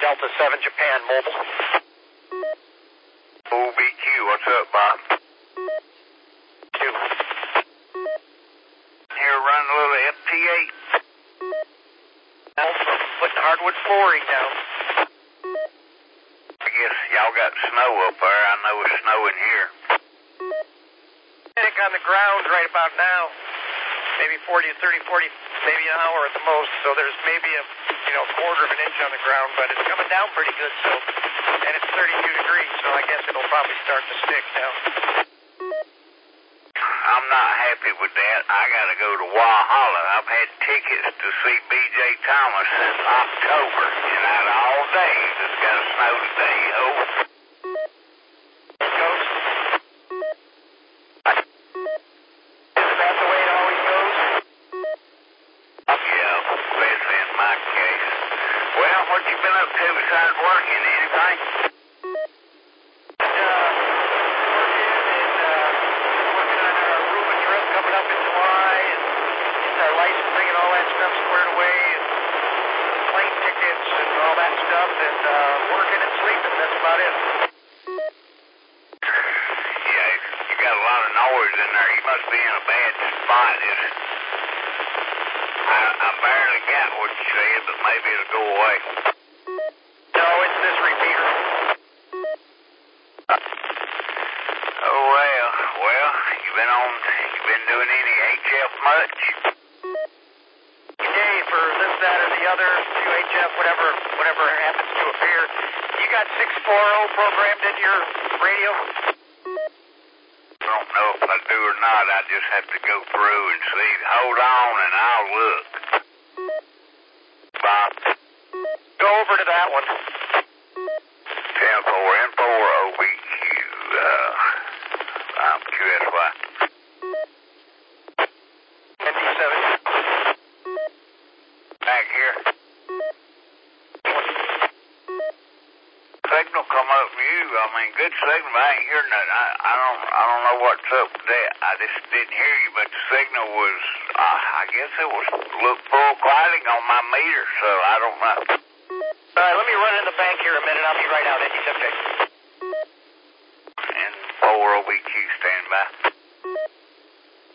Delta 7 Japan Mobile. OBQ, what's up, Bob? 2. Here, run a little FT8. Putting hardwood flooring down. I guess y'all got snow up there. I know it's snowing here. I think on the ground right about now, maybe 40 to 30, 40, maybe an hour at the most. So there's maybe a quarter of an inch on the ground, but it's coming down pretty good. So, and it's 32 degrees, so I guess it'll probably start to stick now. I'm not happy with that. I gotta go to Walhalla. I've had tickets to see B.J. Thomas since October, and out of all days, it's gonna snow today. Over. Goes. Is that the way it always goes? Yeah, especially in my case. Well, what you been up to besides working? Anything? Squared away and plane tickets and all that stuff, and working and sleeping. That's about it. Yeah, you got a lot of noise in there. You must be in a bad spot. I barely got what you said, but maybe it'll go away. No, it's this repeater. Oh well, you been doing any HF much? For this, that, or the other, UHF, whatever happens to appear. You got 640 programmed into your radio? I don't know if I do or not. I just have to go through and see. Hold on, and I'll look. Bob? Go over to that one. 10-4, N4, OBQ, I'm QSY. ND7. Back here. Signal come up from you. I mean, good signal. I ain't hearing nothing. I don't know what's up with that. I just didn't hear you, but the signal was, I guess it was look full quieting on my meter, so I don't know. All right, let me run in the bank here a minute. I'll be right out. ND7. And 4 OBQ, stand by.